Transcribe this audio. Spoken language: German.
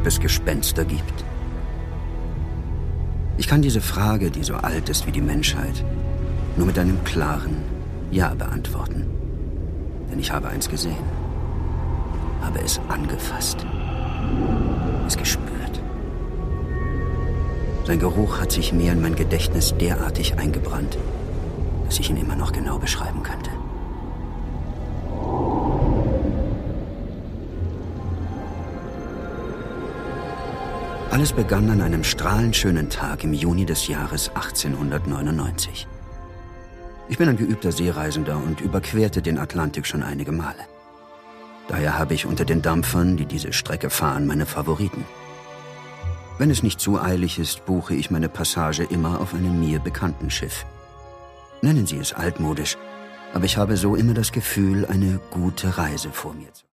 ob es Gespenster gibt? Ich kann diese Frage, die so alt ist wie die Menschheit, nur mit einem klaren Ja beantworten. Denn ich habe eins gesehen, habe es angefasst, es gespürt. Sein Geruch hat sich mir in mein Gedächtnis derartig eingebrannt, dass ich ihn immer noch genau beschreiben könnte. Alles begann an einem strahlend schönen Tag im Juni des Jahres 1899. Ich bin ein geübter Seereisender und überquerte den Atlantik schon einige Male. Daher habe ich unter den Dampfern, die diese Strecke fahren, meine Favoriten. Wenn es nicht zu eilig ist, buche ich meine Passage immer auf einem mir bekannten Schiff. Nennen Sie es altmodisch, aber ich habe so immer das Gefühl, eine gute Reise vor mir zu haben.